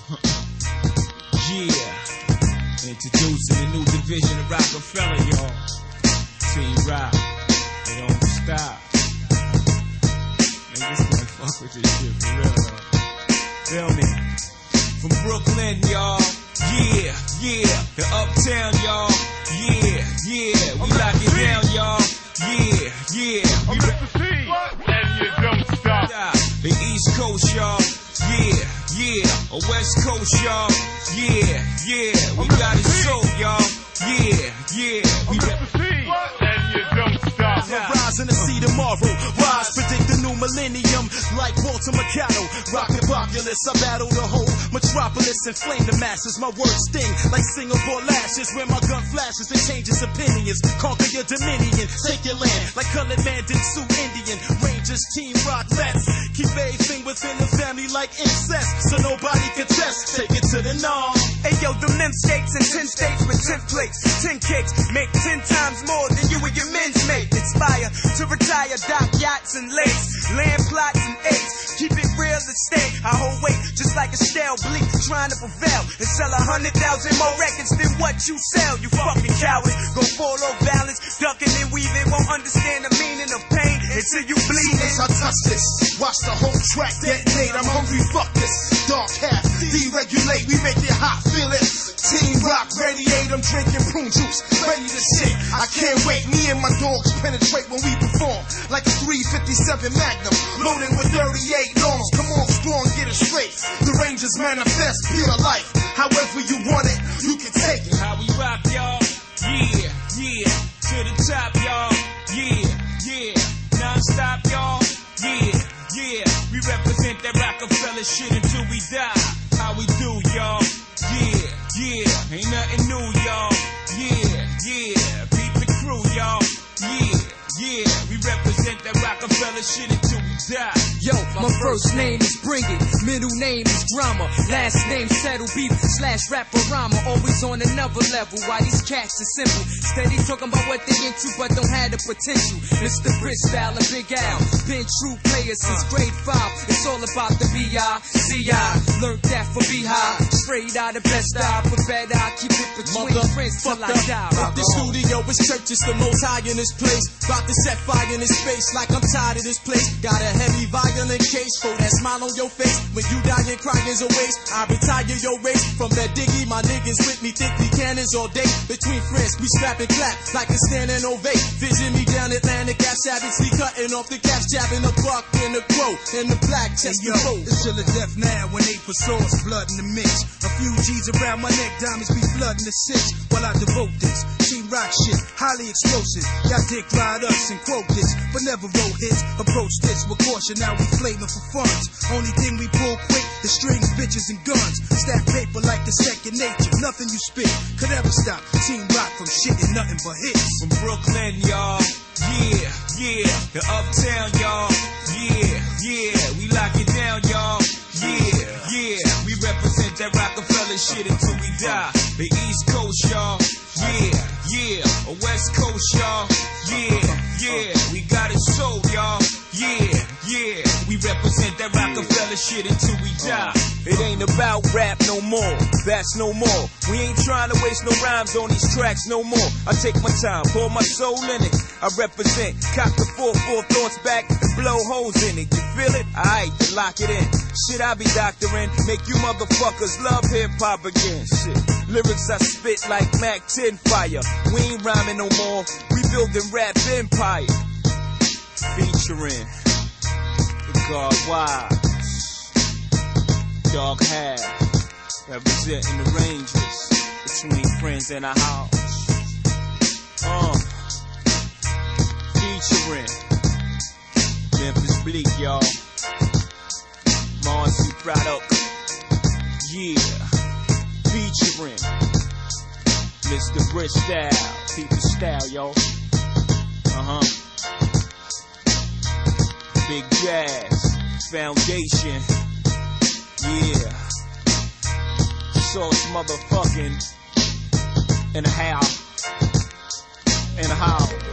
Yeah, introducing a new division of Rockefeller, y'all. Team Rock, they don't stop. Niggas can't fuck with this shit for real, though. Feel me? From Brooklyn, y'all. Yeah, the Uptown, y'all. Yeah, we lock it down, y'all. Yeah, we and you don't stop. The East Coast, y'all. Yeah, a West Coast, y'all. Yeah, we got it so, y'all. Yeah, we and you don't stop. Rising to see tomorrow. Rise, predict the new millennium. Like Walter Mercado, rockin' populace. I battle the whole metropolis and flame the masses. My words sting like Singapore lashes. When my gun flashes, it changes opinions. Conquer your dominion, take your land like colored man did Sioux Indian. Rangers, Team Rock, let's keep everything within the family like incest, so nobody can test. Take it to the norm. Hey yo, them skates in 10 states with 10 plates, 10 cakes, make 10 times more than you and your men's make. Inspire to retire, dock yachts and lakes, land plots and apes. Keep it real estate. I hold weight just like a stale bleak, trying to prevail and sell 100,000 more records than what you sell. You fucking cowards, go fall off balance, ducking and weaving, won't understand the meaning of pain until you bleed. As I touch this, watch the whole track detonate. I'm hungry, fuck this. Dark half, deregulate, we make it hot, feel it. Team Rock, radiate, I'm drinking prune juice, ready to shit. I can't wait, me and my dogs penetrate when we perform. Like a 357 Magnum, loaded with 38 longs. Come on, strong, get it straight. The Rangers manifest, pure life. However you want it, you can take it. How we rock, y'all. Yeah, to the top, y'all. Yeah, non-stop, y'all. Yeah, we represent that Rockefeller shit until we die. How we do, y'all. Yeah, ain't nothing new, y'all. Yeah, beat the crew, y'all. Yeah, we represent that Rockefeller shit until we die. Yo, my first name is Bring It, middle name is Drama, last name Settle Beef / Rap-A-Rama, always on another level. Why these cats are simple, steady talking about what they into but don't have the potential. Mr. Brit style and Big Al, been true players since grade 5. It's all about the B.I.C.I. Learned that for Beehive, straight out of Best Eye, for bed I keep it between friends till I die. Fuck the studio, it's church, it's the most high in this place. About to set fire in this space like I'm tired of this place. Got a heavy violent case for that smile on your face. When you die and crying's a waste, I retire your race. From that diggy, my niggas with me, thickly cannons all day. Between friends, we strap and clap like a standing ovate. Vision me down Atlantic, gas savagely cutting off the caps, jabbing the buck in the crow, and the black chest and roll. It's till the death now when they for sauce, blood in the mix. A few G's around my neck, diamonds be flooding the six. While I devote this, Team Rock shit, highly explosive. Y'all dick ride us and quote this, but never wrote hits. Approach this with caution, now we flaming for funds. Only thing we pull quick, the strings, bitches, and guns. Stack paper like the second nature. Nothing you spit could ever stop Team Rock from shitting nothing but hits. From Brooklyn, y'all. Yeah, the Uptown, y'all. Yeah, we lock it down, y'all. Yeah, we represent that Rockefeller shit until we die. The East Coast, y'all. Yeah, a West Coast, y'all. Yeah, we got it so, y'all. Yeah, we represent that Rockefeller shit until we die. It ain't about rap no more, that's no more. We ain't trying to waste no rhymes on these tracks no more. I take my time, pour my soul in it. I represent, cock the 4 thoughts back and blow holes in it. You feel it? Alright, then lock it in. Shit, I be doctoring, make you motherfuckers love hip-hop again. Shit, lyrics I spit like Mac 10 fire. We ain't rhyming no more, we building rap empire. Featuring the God Wise, Dog Half, representing the Rangers, between friends in a house. Featuring Memphis Bleak, y'all. Marcy Product, featuring Mr. Brit style, people style, y'all. Big Jazz Foundation, Sauce motherfucking in a house.